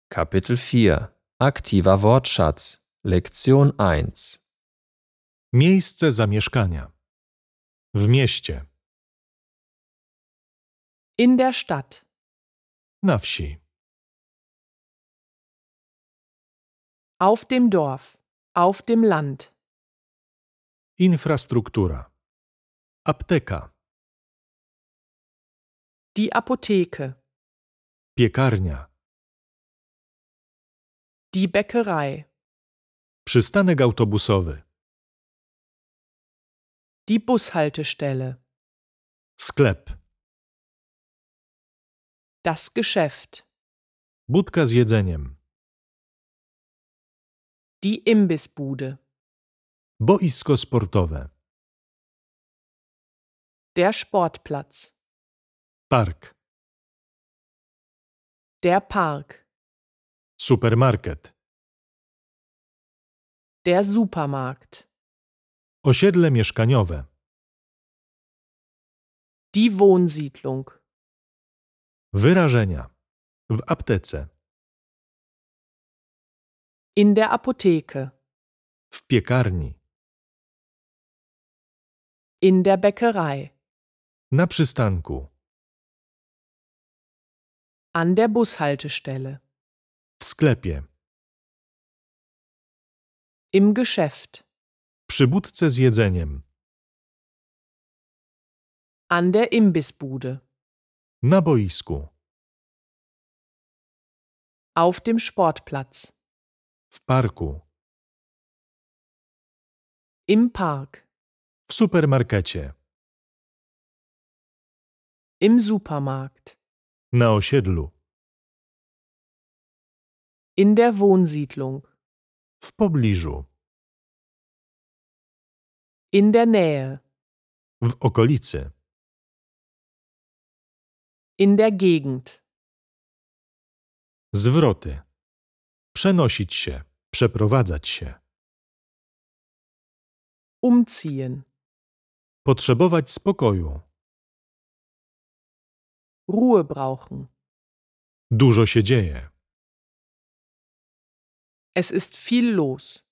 Kapitel 4. Aktiver Wortschatz. Lektion 1. Miejsce zamieszkania. W mieście. In der Stadt. Na wsi. Auf dem Dorf. Auf dem Land. Infrastruktura. Apteka. Die Apotheke. Piekarnia. Die Bäckerei. Przystanek autobusowy. Die Bushaltestelle. Sklep. Das Geschäft. Budka z jedzeniem. Die Imbissbude. Boisko sportowe. Der Sportplatz. Park. Der Park. Supermarket. Der Supermarkt. Osiedle mieszkaniowe. Die Wohnsiedlung. Wyrażenia. W aptece. In der Apotheke. W piekarni. In der Bäckerei. Na przystanku. An der Bushaltestelle. W sklepie. Im Geschäft. Przy budce z jedzeniem. An der Imbissbude. Na boisku. Auf dem Sportplatz. W parku. Im Park. W supermarkecie. Im Supermarkt. Na osiedlu. In der Wohnsiedlung. W pobliżu. In der Nähe. W okolicy. In der Gegend. Zwroty. Przenosić się. Przeprowadzać się. Umziehen. Potrzebować spokoju. Ruhe brauchen. Dużo się dzieje. Es ist viel los.